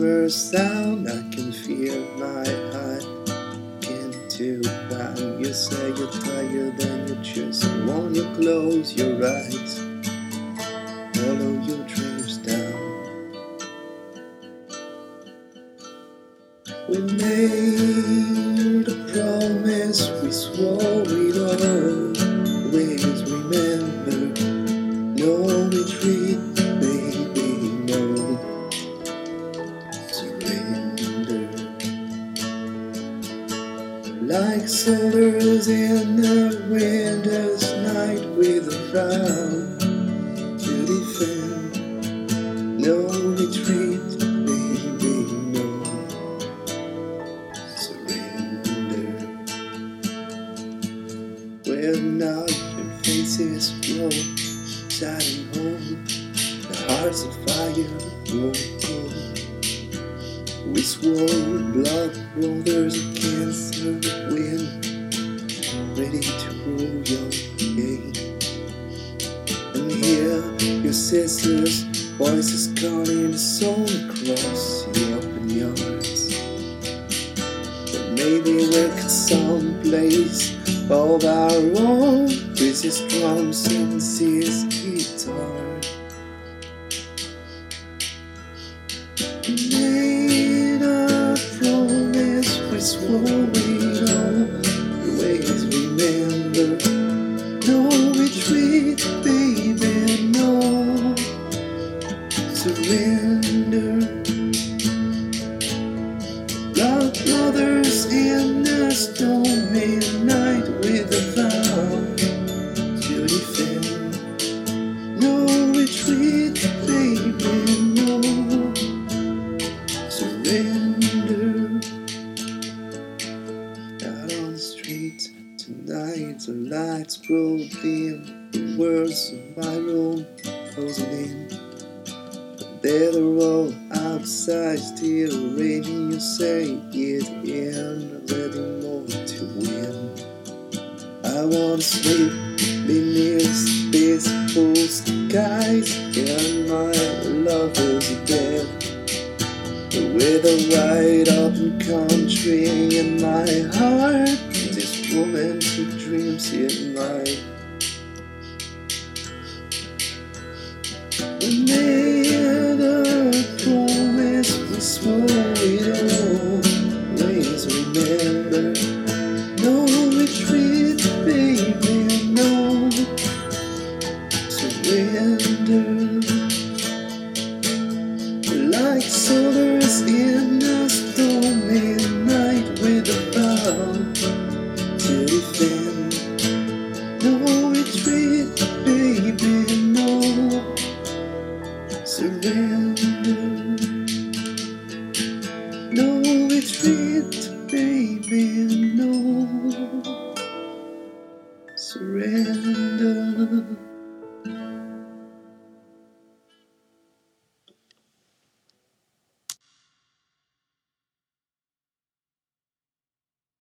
first sound, I can feel my heart begin to pound. You say you're tired and you just want to close your eyes, follow your dreams down. We made a promise, we swore we'd always remember. No retreat, baby, no surrender. Like soldiers in the winter's night with a vow to defend. No retreat, baby, no surrender. When our faces grow sad and home, the hearts of fire grow cold. We swore blood brothers against the wind, ready to rule your gate. And hear your sister's voices calling the soul across your open yards. But maybe we're someplace of our own, with his drums and his guitar. Made a promise, we swore we'd always remember. No retreat, baby, no surrender. Blood brothers in the stormy night with a vow to defend. No retreat, baby, no surrender. Out on the street tonight, the lights grow dim, the words of my room closing in. They're the road outside, still raining. You say it in, ready more to win. I wanna sleep beneath peaceful skies, and my lovers are dead. With a wide open country in my heart, this romantic dreams in mine. We made a promise, we swore we'd always remember. No retreat, baby, no surrender. Like soldiers in a stormy night with a vow to defend. No retreat,